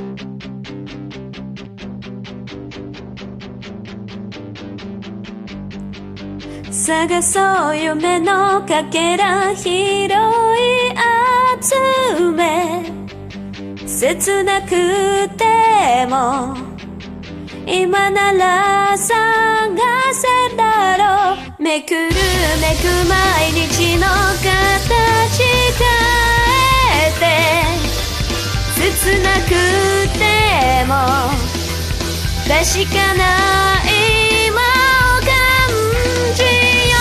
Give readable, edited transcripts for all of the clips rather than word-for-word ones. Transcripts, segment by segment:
探そう夢のかけら、拾い集め、切なくても今なら探せだろう。めくるめく毎日の形変えて、切なくても確かな今を感じよ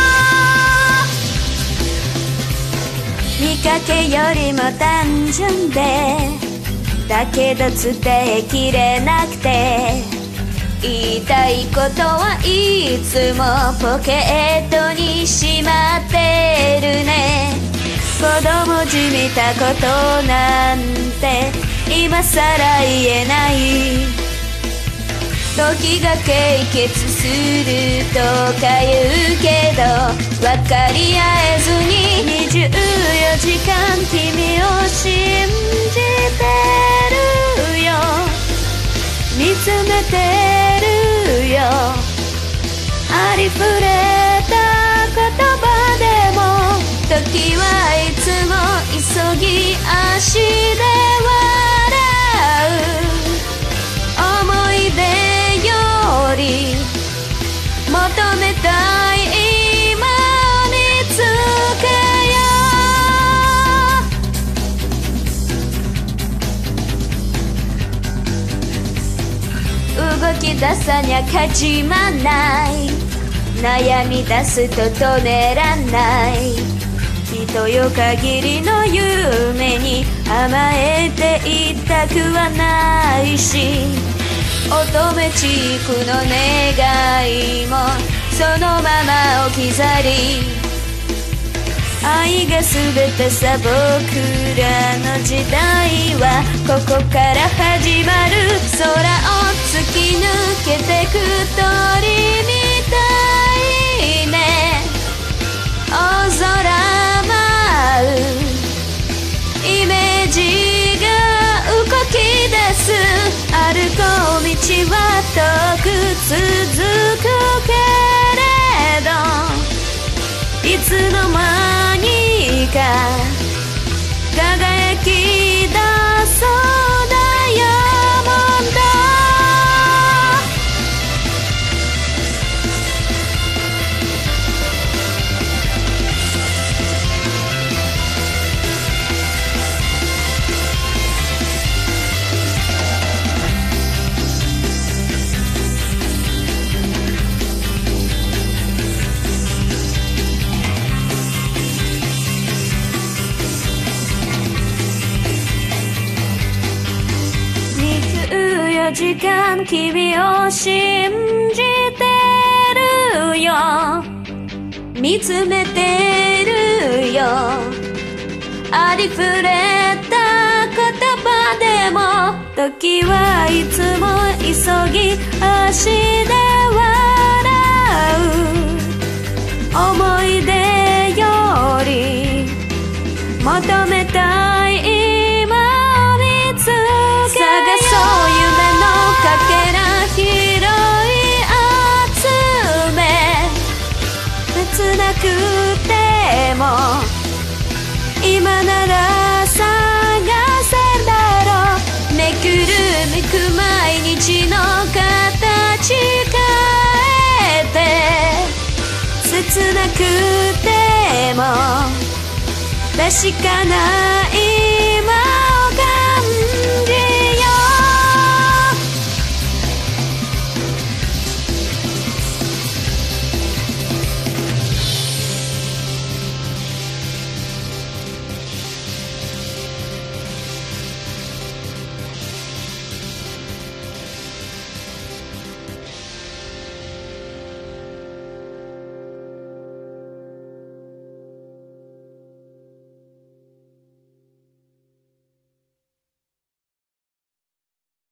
う。見かけよりも単純でだけど伝えきれなくて、言いたいことはいつもポケットにしまってるね。子供じみたことなんて今さら言えない。時が解決するとか言うけど分かり合えずに24時間君を信じてるよ、見つめてるよ。ありふれた言葉でも時はいつも急ぎ足で笑う。思い出より求めたい今を見つけよう。動き出さにゃ始まない、悩み出すと止めらんない。人よ限りの夢に甘えていたくはないし、乙女チークの願いもそのまま置き去り。愛が全てさ、僕らの時代はここから始まる。空を突き抜けてく鳥みたいね。大空舞うイメージが動き出す。歩こう道は遠く続くけれど、いつの間にか輝き出そうダイヤモンド。時間君を信じてるよ、見つめてるよ。ありふれた言葉でも時はいつも急ぎ足で笑う。思い出より求めたい今を見つけよう。探そう夢のかけら、拾い集め、切なくても今なら探せだろう。めくるめく毎日の形変えて、切なくても確かない